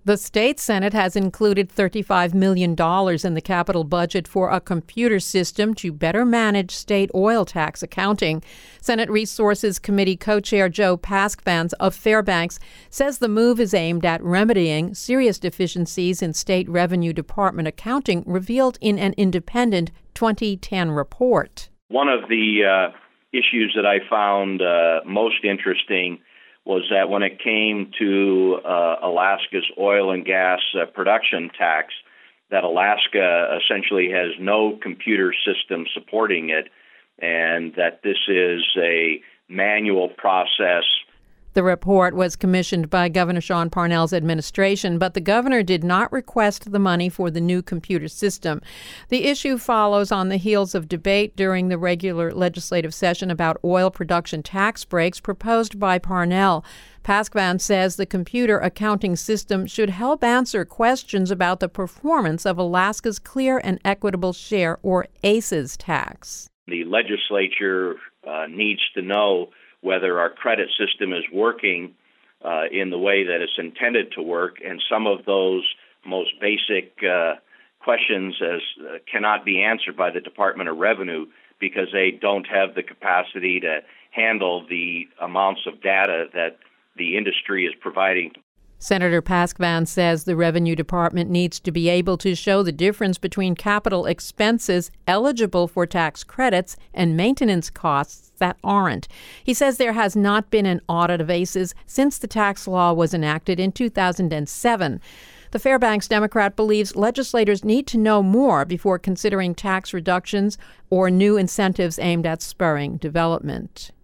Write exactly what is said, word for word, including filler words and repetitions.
The state Senate has included thirty-five million dollars in the capital budget for a computer system to better manage state oil tax accounting. Senate Resources Committee co-chair Joe Paskvan of Fairbanks says the move is aimed at remedying serious deficiencies in state revenue department accounting revealed in an independent twenty ten report. One of the uh, issues that I found uh, most interesting was that when it came to uh, Alaska's oil and gas uh, production tax, that Alaska essentially has no computer system supporting it, and that this is a manual process. The report was commissioned by Governor Sean Parnell's administration, but the governor did not request the money for the new computer system. The issue follows on the heels of debate during the regular legislative session about oil production tax breaks proposed by Parnell. Paskvan says the computer accounting system should help answer questions about the performance of Alaska's Clear and Equitable Share, or A C E S, tax. The legislature uh, needs to know whether our credit system is working uh, in the way that it's intended to work, and some of those most basic uh, questions as uh, cannot be answered by the Department of Revenue because they don't have the capacity to handle the amounts of data that the industry is providing. Senator Paskvan says the Revenue Department needs to be able to show the difference between capital expenses eligible for tax credits and maintenance costs that aren't. He says there has not been an audit of A C E S since the tax law was enacted in two thousand seven. The Fairbanks Democrat believes legislators need to know more before considering tax reductions or new incentives aimed at spurring development.